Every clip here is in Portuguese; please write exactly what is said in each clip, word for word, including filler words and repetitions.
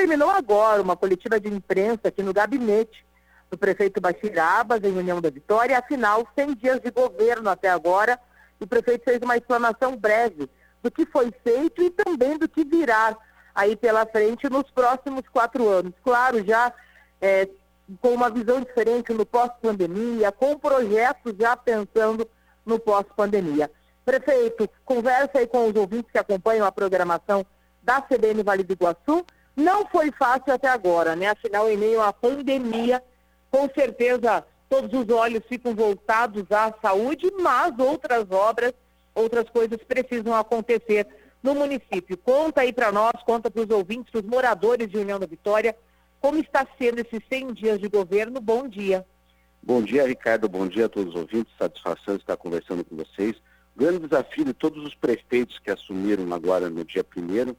terminou agora uma coletiva de imprensa aqui no gabinete do prefeito Bachir Abbas, em União da Vitória. Afinal, cem dias de governo até agora, o prefeito fez uma explanação breve do que foi feito e também do que virá aí pela frente nos próximos quatro anos. Claro, já é, com uma visão diferente no pós-pandemia, com projetos já pensando no pós-pandemia. Prefeito, conversa aí com os ouvintes que acompanham a programação da C B N Vale do Iguaçu. Não foi fácil até agora, né? Afinal, em meio à pandemia, com certeza todos os olhos ficam voltados à saúde, mas outras obras, outras coisas precisam acontecer no município. Conta aí para nós, conta para os ouvintes, para os moradores de União da Vitória, como está sendo esses cem dias de governo. Bom dia. Bom dia, Ricardo. Bom dia a todos os ouvintes. Satisfação estar conversando com vocês. O grande desafio de todos os prefeitos que assumiram agora no dia primeiro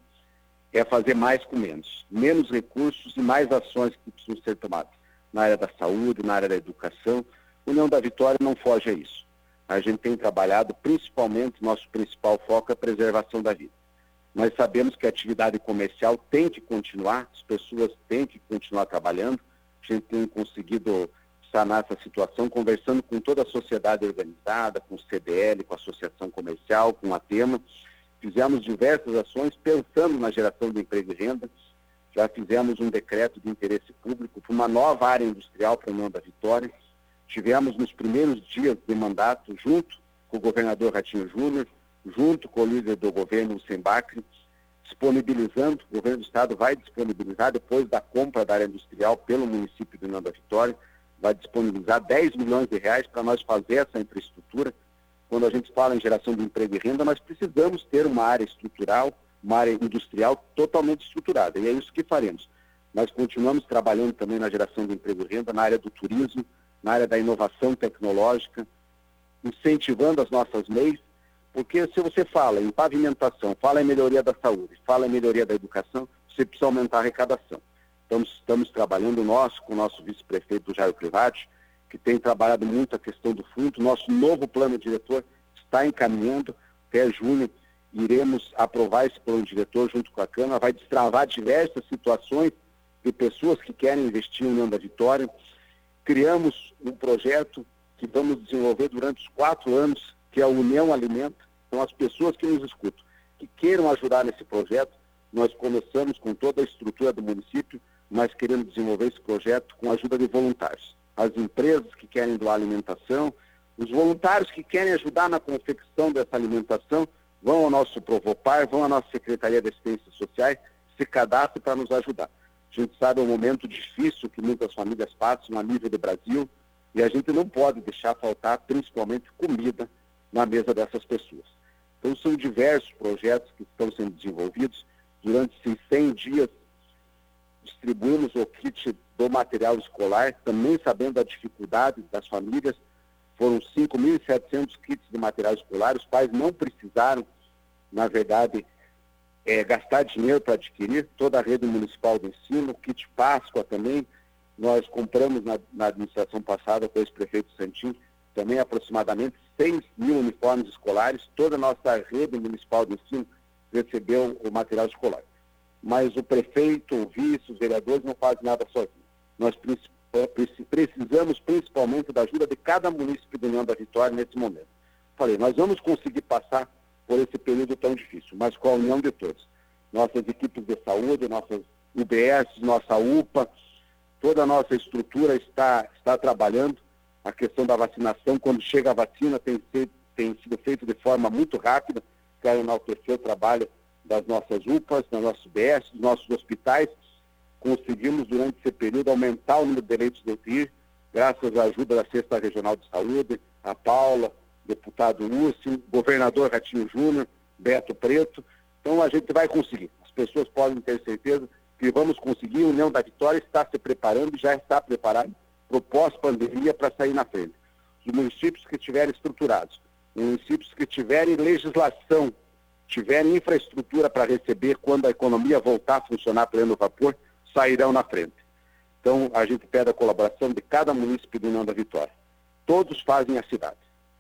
é fazer mais com menos. Menos recursos e mais ações que precisam ser tomadas. Na área da saúde, na área da educação. União da Vitória não foge a isso. A gente tem trabalhado, principalmente, nosso principal foco é a preservação da vida. Nós sabemos que a atividade comercial tem que continuar, as pessoas têm que continuar trabalhando. A gente tem conseguido sanar essa situação, conversando com toda a sociedade organizada, com o C D L, com a Associação Comercial, com a TEMA. Fizemos diversas ações pensando na geração de emprego e renda. Já fizemos um decreto de interesse público para uma nova área industrial para a União da Vitória. Tivemos nos primeiros dias de mandato, junto com o governador Ratinho Júnior, junto com o líder do governo, o Sembacre, disponibilizando, o governo do estado vai disponibilizar, depois da compra da área industrial pelo município de União da Vitória, vai disponibilizar dez milhões de reais para nós fazer essa infraestrutura. Quando a gente fala em geração de emprego e renda, nós precisamos ter uma área estrutural, uma área industrial totalmente estruturada, e é isso que faremos. Nós continuamos trabalhando também na geração de emprego e renda, na área do turismo, na área da inovação tecnológica, incentivando as nossas leis, porque se você fala em pavimentação, fala em melhoria da saúde, fala em melhoria da educação, você precisa aumentar a arrecadação. Então, estamos trabalhando nós, com o nosso vice-prefeito Jairo Privati, que tem trabalhado muito a questão do fundo. Nosso novo plano diretor está encaminhando, até junho iremos aprovar esse plano diretor junto com a Câmara, vai destravar diversas situações de pessoas que querem investir em União da Vitória. Criamos um projeto que vamos desenvolver durante os quatro anos, que é a União Alimenta. Então, as pessoas que nos escutam, que queiram ajudar nesse projeto, nós começamos com toda a estrutura do município, mas queremos desenvolver esse projeto com a ajuda de voluntários. As empresas que querem doar alimentação, os voluntários que querem ajudar na confecção dessa alimentação, vão ao nosso Provopar, vão à nossa Secretaria de Assistência Social, se cadastrem para nos ajudar. A gente sabe o momento difícil que muitas famílias passam a nível do Brasil, e a gente não pode deixar faltar, principalmente, comida na mesa dessas pessoas. Então, são diversos projetos que estão sendo desenvolvidos. Durante esses cem dias, distribuímos o kit do material escolar, também sabendo da dificuldade das famílias. Foram cinco mil e setecentos kits de material escolar, os pais não precisaram, na verdade, é, gastar dinheiro para adquirir. Toda a rede municipal de ensino, o kit Páscoa também, nós compramos na, na administração passada com o ex-prefeito Santim, também aproximadamente seis mil uniformes escolares. Toda a nossa rede municipal de ensino recebeu o material escolar. Mas o prefeito, o vice, os vereadores não fazem nada sozinhos. Nós precisamos principalmente da ajuda de cada município da União da Vitória nesse momento. Falei, nós vamos conseguir passar por esse período tão difícil, mas com a união de todos. Nossas equipes de saúde, nossas U B S, nossa U P A, toda a nossa estrutura está, está trabalhando. A questão da vacinação, quando chega a vacina, tem, ser, tem sido feito de forma muito rápida. Quero enaltecer o trabalho das nossas U P As, das nossas U B S, dos nossos hospitais. Conseguimos, durante esse período, aumentar o número de leitos de U T I, graças à ajuda da Sexta Regional de Saúde, a Paula, deputado Lúcio, governador Ratinho Júnior, Beto Preto. Então, a gente vai conseguir. As pessoas podem ter certeza que vamos conseguir. A União da Vitória está se preparando, já está preparado para o pós-pandemia para sair na frente. Os municípios que estiverem estruturados, municípios que tiverem legislação, tiverem infraestrutura para receber quando a economia voltar a funcionar pleno vapor, sairão na frente. Então, a gente pede a colaboração de cada município da União da Vitória. Todos fazem a cidade.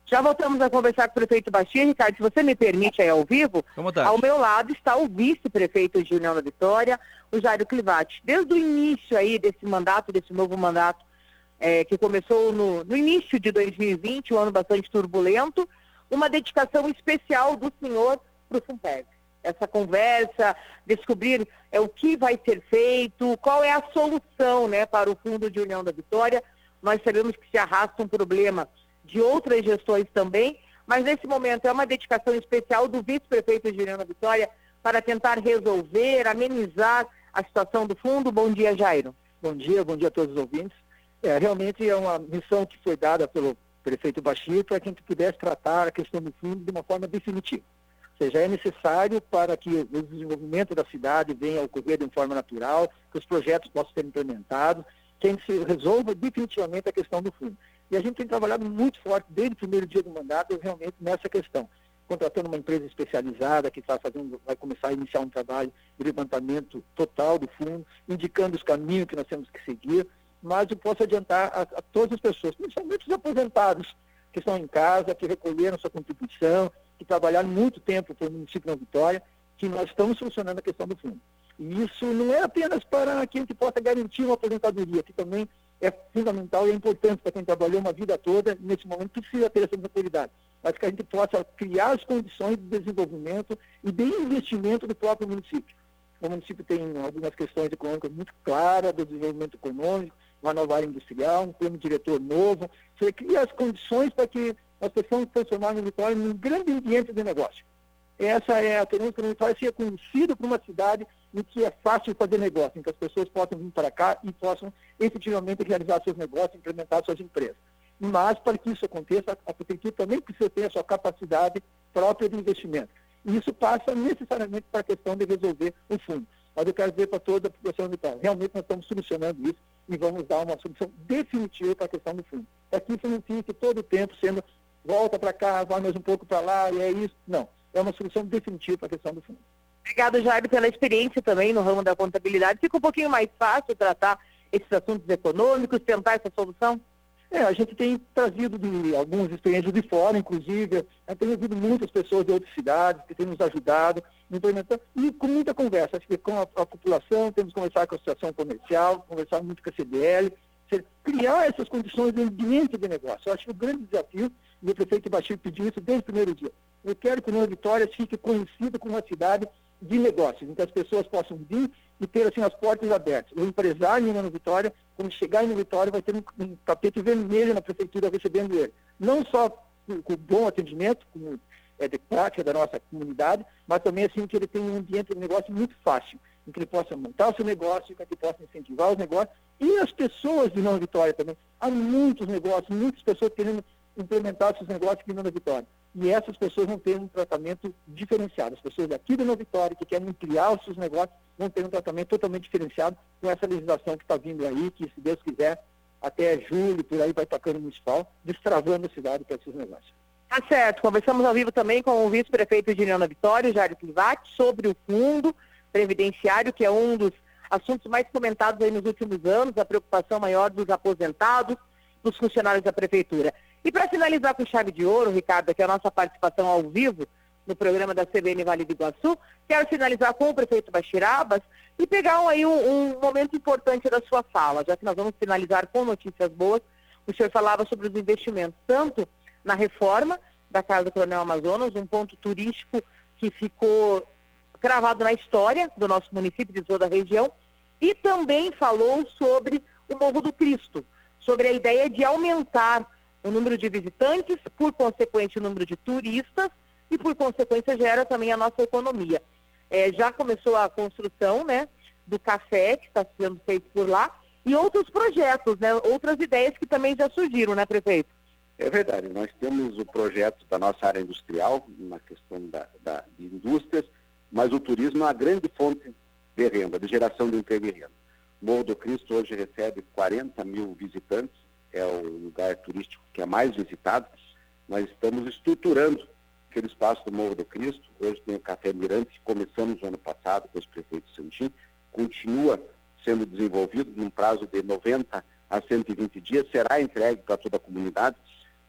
Já voltamos a conversar com o prefeito Bachir. Ricardo, se você me permite aí ao vivo, ao meu lado está o vice-prefeito de União da Vitória, o Jairo Clivati. Desde o início aí desse mandato, desse novo mandato, é, que começou no, no início de dois mil e vinte, um ano bastante turbulento, uma dedicação especial do senhor para o Funpeb. Essa conversa, descobrir é, o que vai ser feito, qual é a solução, né, para o Fundo de União da Vitória. Nós sabemos que se arrasta um problema de outras gestões também, mas nesse momento é uma dedicação especial do vice-prefeito de União da Vitória para tentar resolver, amenizar a situação do fundo. Bom dia, Jairo. Bom dia, bom dia a todos os ouvintes. É, realmente é uma missão que foi dada pelo prefeito Bachir para que a gente pudesse tratar a questão do fundo de uma forma definitiva. Ou seja, é necessário para que o desenvolvimento da cidade venha a ocorrer de forma natural, que os projetos possam ser implementados, que a gente resolva definitivamente a questão do fundo. E a gente tem trabalhado muito forte desde o primeiro dia do mandato realmente nessa questão, contratando uma empresa especializada que está fazendo, vai começar a iniciar um trabalho de levantamento total do fundo, indicando os caminhos que nós temos que seguir, mas eu posso adiantar a, a todas as pessoas, principalmente os aposentados que estão em casa, que recolheram sua contribuição, que trabalharam muito tempo para o município da Vitória, que nós estamos solucionando a questão do fundo. E isso não é apenas para que a gente possa garantir uma aposentadoria, que também é fundamental e é importante para quem trabalhou uma vida toda, nesse momento precisa ter essa tranquilidade, mas que a gente possa criar as condições de desenvolvimento e de investimento do próprio município. O município tem algumas questões econômicas muito claras, do desenvolvimento econômico, uma nova área industrial, um plano diretor novo. Você cria as condições para que nós possamos transformar a Vitória num grande ambiente de negócio. Essa é a queremos que a Vitória seja conhecida por uma cidade em que é fácil fazer negócio, em que as pessoas possam vir para cá e possam efetivamente realizar seus negócios, implementar suas empresas. Mas, para que isso aconteça, a prefeitura também precisa ter a sua capacidade própria de investimento. E isso passa necessariamente para a questão de resolver o fundo. Mas eu quero dizer para toda a população de Vitória, realmente nós estamos solucionando isso e vamos dar uma solução definitiva para a questão do fundo. Para que isso não fique todo o tempo sendo volta para cá, vai mais um pouco para lá, e é isso. Não, é uma solução definitiva para a questão do fundo. Obrigado, Jair, pela experiência também no ramo da contabilidade. Fica um pouquinho mais fácil tratar esses assuntos econômicos, tentar essa solução? É, a gente tem trazido de algumas experiências de fora, inclusive, tem ouvido muitas pessoas de outras cidades que têm nos ajudado, implementando, e com muita conversa, acho que com a, a população, temos que conversar com a associação comercial, conversar muito com a C D L, criar essas condições de ambiente de negócio. Eu acho que o grande desafio, e o prefeito Bachir pediu isso desde o primeiro dia, eu quero que União Vitória fique conhecida como uma cidade de negócios, em que as pessoas possam vir e ter assim as portas abertas. O empresário em União Vitória, quando chegar em União Vitória, vai ter um, um tapete vermelho na prefeitura recebendo ele. Não só com, com bom atendimento, como é de prática da nossa comunidade, mas também assim que ele tenha um ambiente de negócio muito fácil, em que ele possa montar o seu negócio, em que ele possa incentivar os negócios e as pessoas de União Vitória também. Há muitos negócios, muitas pessoas querendo implementar seus negócios aqui em União Vitória. E essas pessoas vão ter um tratamento diferenciado. As pessoas daqui de União Vitória que querem ampliar os seus negócios vão ter um tratamento totalmente diferenciado com essa legislação que está vindo aí, que, se Deus quiser, até julho, por aí, vai tocando municipal, destravando a cidade para esses negócios. Tá certo. Conversamos ao vivo também com o vice-prefeito de União da Vitória, Jairo Clivati, sobre o fundo previdenciário, que é um dos assuntos mais comentados aí nos últimos anos, a preocupação maior dos aposentados, dos funcionários da prefeitura. E para finalizar com chave de ouro, Ricardo, que é a nossa participação ao vivo no programa da C B N Vale do Iguaçu, quero finalizar com o prefeito Bachir Abas e pegar um, aí um, um momento importante da sua fala, já que nós vamos finalizar com notícias boas. O senhor falava sobre os investimentos, tanto na reforma da Casa do Coronel Amazonas, um ponto turístico que ficou cravado na história do nosso município, de toda a região, e também falou sobre o Morro do Cristo, sobre a ideia de aumentar o número de visitantes, por consequência o número de turistas, e por consequência gera também a nossa economia. É, já começou a construção, né, do café que está sendo feito por lá, e outros projetos, né, outras ideias que também já surgiram, né, prefeito? É verdade, nós temos o projeto da nossa área industrial, na questão da, da, de indústrias, mas o turismo é uma grande fonte de renda, de geração de emprego e renda. O Morro do Cristo hoje recebe quarenta mil visitantes, é o lugar turístico que é mais visitado. Nós estamos estruturando aquele espaço do Morro do Cristo. Hoje tem o Café Mirante, que começamos no ano passado com os prefeitos Santim, continua sendo desenvolvido num prazo de noventa a cento e vinte dias, será entregue para toda a comunidade.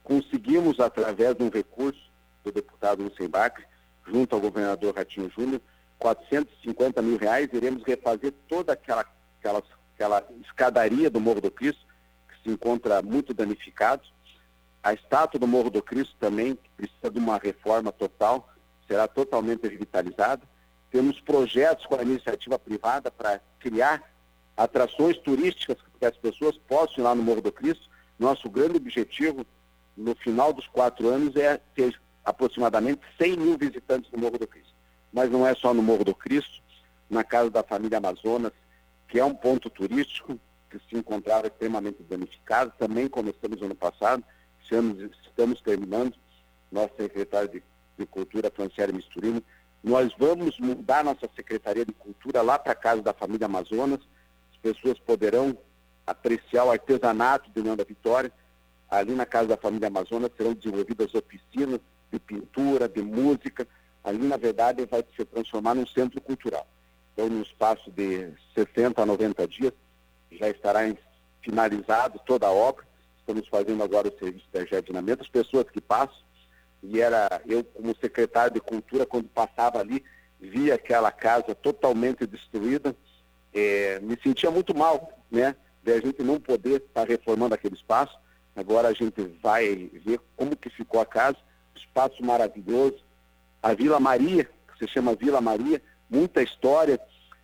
conseguimos, através de um recurso do deputado Lucien Bacri, junto ao governador Ratinho Júnior, quatrocentos e cinquenta mil reais, iremos refazer toda aquela, aquela, aquela escadaria do Morro do Cristo, que se encontra muito danificado. A estátua do Morro do Cristo também, que precisa de uma reforma total, será totalmente revitalizada. Temos projetos com a iniciativa privada para criar atrações turísticas que as pessoas possam ir lá no Morro do Cristo. Nosso grande objetivo, no final dos quatro anos, é ter aproximadamente cem mil visitantes no Morro do Cristo. Mas não é só no Morro do Cristo, na casa da família Amazonas, que é um ponto turístico que se encontrava extremamente danificado. Também começamos ano passado, esse ano estamos terminando. Nosso secretário de, de Cultura, Franciele Misturino, nós vamos mudar nossa Secretaria de Cultura lá para a casa da família Amazonas. As pessoas poderão apreciar o artesanato de União da Vitória. Ali na casa da família Amazonas serão desenvolvidas oficinas de pintura, de música. Ali, na verdade, vai se transformar num centro cultural. Então, no espaço de sessenta a noventa dias, já estará finalizado toda a obra. Estamos fazendo agora o serviço de jardinamento. As pessoas que passam, e era eu, como secretário de Cultura, quando passava ali, via aquela casa totalmente destruída, é, me sentia muito mal, né? De a gente não poder estar reformando aquele espaço. Agora a gente vai ver como que ficou a casa, espaço maravilhoso. A Vila Maria, que se chama Vila Maria, muita história.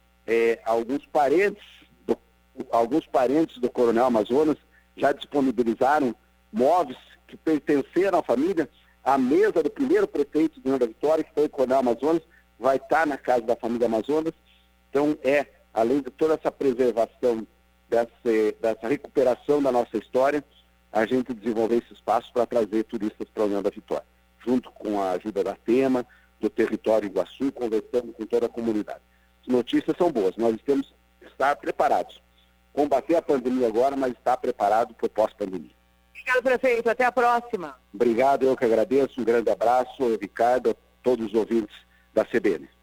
É, alguns parentes do, alguns parentes do Coronel Amazonas já disponibilizaram móveis que pertenceram à família. A mesa do primeiro prefeito de União da Vitória, que foi o Coronel Amazonas, vai estar na casa da família Amazonas. Então, é, além de toda essa preservação, dessa, dessa recuperação da nossa história, a gente desenvolver esse espaço para trazer turistas para a União da Vitória, junto com a ajuda da Tema, do Território Iguaçu, conversando com toda a comunidade. As notícias são boas, nós temos que estar preparados. Combater a pandemia agora, mas estar preparado para o pós-pandemia. Obrigado, prefeito. Até a próxima. Obrigado, eu que agradeço. Um grande abraço, Ricardo, a todos os ouvintes da C B N.